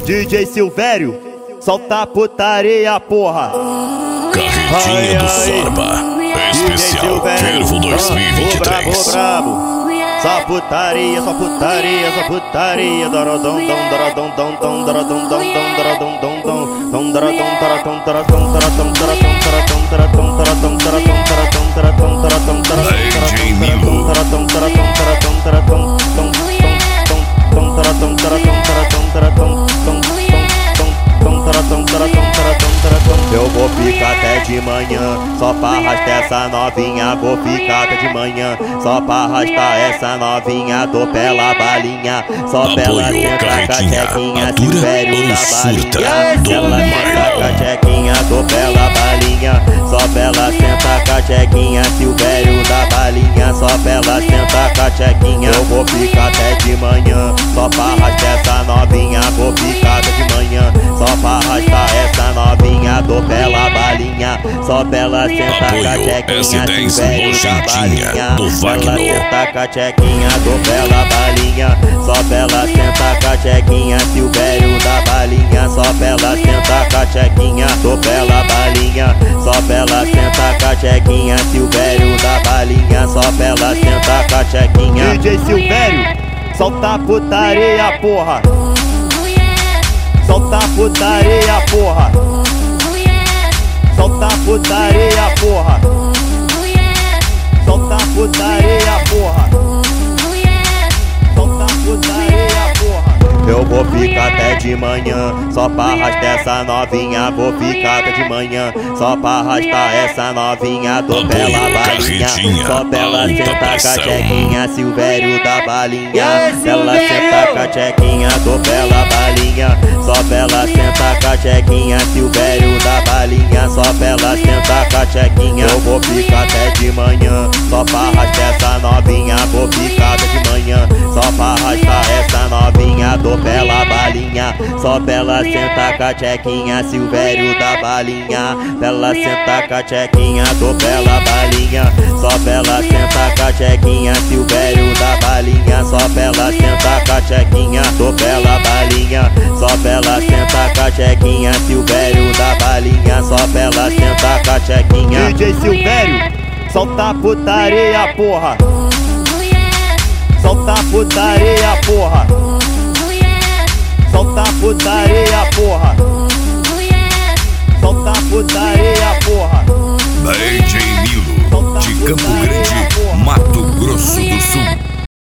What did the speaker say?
DJ Silvério, solta a putaria, porra. Carretinha do Sorba, especial Fervo 2023. Brabo. Só putaria, só putaria, só putaria. Dorodom, dom, dorodom, dom, dom, dorodom, dom, dom, dorodom, dom, dom, dom, dorodom, dorodom, dorodom, dorodom, dorodom, dorodom, dorodom, dorodom, dorodom, dorodom, dorodom, dorodom, eu vou ficar até de manhã, só pra arrastar essa novinha. Vou ficar até de manhã, só pra arrastar essa novinha. Tô pela balinha, só pela senta cachequinha. Silvério da balinha, ela senta cachequinha. Tô pela balinha, só pela senta cachequinha. Silvério da balinha, só pela senta cachequinha. Eu vou ficar até de manhã, só pra arrastar essa novinha. Vou ficar até de manhã, só pra arrastar essa novinha. Tô pela balinha, só pela senta cachequinha. Silvério da balinha, ela senta cachequinha. Tô pela balinha, só pela senta cachequinha. Silvério da balinha, só pela senta cachequinha. Tô pela balinha, só pela senta cachequinha. Silvério da balinha, só pela senta cachequinha. DJ Silvério, solta a putaria, porra. Solta a putaria, porra. Solta a putaria, porra. Solta a putaria, porra. Solta a putaria, porra. Eu vou ficar até de manhã, só pra arrastar essa novinha. Vou ficar até de manhã, só pra arrastar essa novinha. Tô pela balinha, só pela senta cachequinha. Silvério da balinha, ela senta cachequinha. Tô pela balinha, só pela senta cachequinha. Silvério da balinha, só pela senta cachequinha. Eu vou ficar até de manhã, só pra arrastar essa novinha. Vou ficar até de manhã, só pra arrastar essa novinha. Tô pela balinha, só pela senta cachequinha. Silvério da balinha, pela senta cachequinha. Tô pela balinha, só pela senta cachequinha. Silvério da balinha, só pela senta cachequinha. Tô pela balinha, só pela senta cachequinha. Silvério da balinha, só pela senta cachequinha. DJ Silvério, solta a putaria, porra. Solta a putaria, porra. Solta a putaria, porra. Solta a putaria, porra. DJ Nilo, de Campo Grande, Mato Grosso do Sul.